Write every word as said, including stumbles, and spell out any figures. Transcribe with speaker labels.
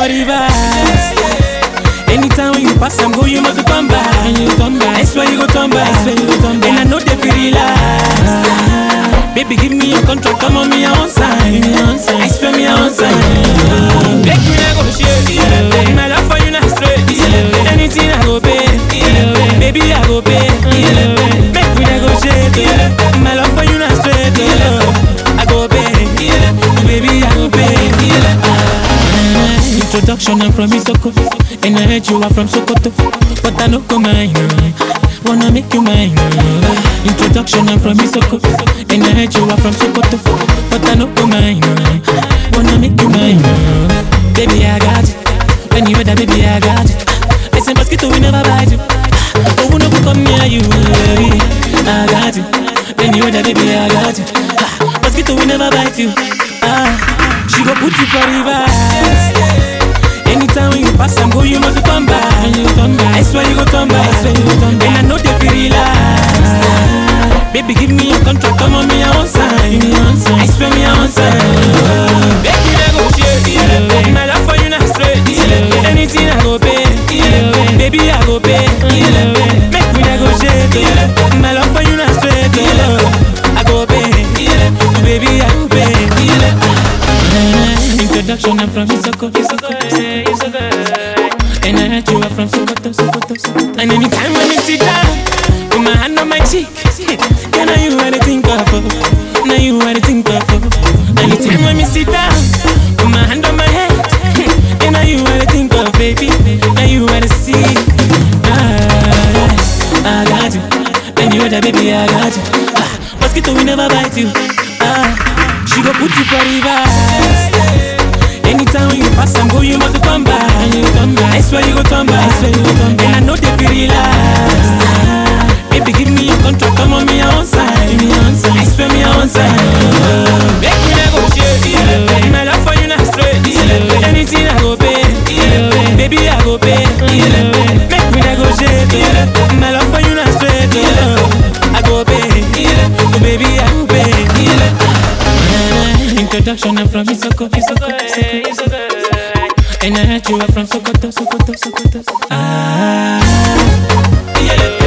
Speaker 1: reverse. Anytime when you pass and go, you must come back. I swear you go turn back. And I know they feel relaxed. Baby, give me your contract, come on me on sign. I swear me on sign. Make me negotiate. My love for you not straight. Anything I go pay. Baby, I go pay. Make me negotiate. My love for you not straight. I go pay. Baby, I go pay. Introduction, I'm from Isoko, and I heard you are from Sokoto, but I don't go mine. Wanna make you mine. Introduction, I'm from Isoko, and I heard you are from Sokoto, but I don't go mine. Wanna make you mine. Baby, I got it. When you that, baby, I got it. I say mosquito, we never bite you. Oh, we no go come near you, baby. I got it. When you that, baby, I got it. Mosquito, we never bite you. Ah, she go put you for reverse. Anytime when you pass and go, you must come back. I swear you go turn back. And I know they feel relaxed. Baby, give me your contract, come on me on sign. I swear me on sign. Make me negotiate. My love for you not straight. Anything I go pay. Baby, I go pay. Make me negotiate. My love for you not straight. I go pay. Baby, I go pay. Introduction, I'm from Isoko, Isoko, Isoko. And I heard you are from Sokoto, Sokoto, Sokoto. And anytime when you sit down, put my hand on my cheek. Yeah, now you are the think of. Now you are the think of. Anytime when you sit down, put my hand on my head. Yeah, now you are the think of, baby. Now you are the see. Ah, I got you. And you are the baby, I got you. Ah, mosquito, we never bite you. Ah, she go put you for reverse. Anytime when you pass and go, you must come back. I swear you go turn back. And I know they feel relaxed. Baby, give me your contract, come on me on sign. I swear me on sign. Make me negotiate. My love for you not straight. Anything I go pay. Baby, I go pay. Make me negotiate. My love for you not straight. I go pay. Baby, I go pay. Introduction, I'm from Isoko, Isoko, Isoko, Isoko. And I heard you are from Sokoto, Sokoto, Sokoto. Ah, yeah.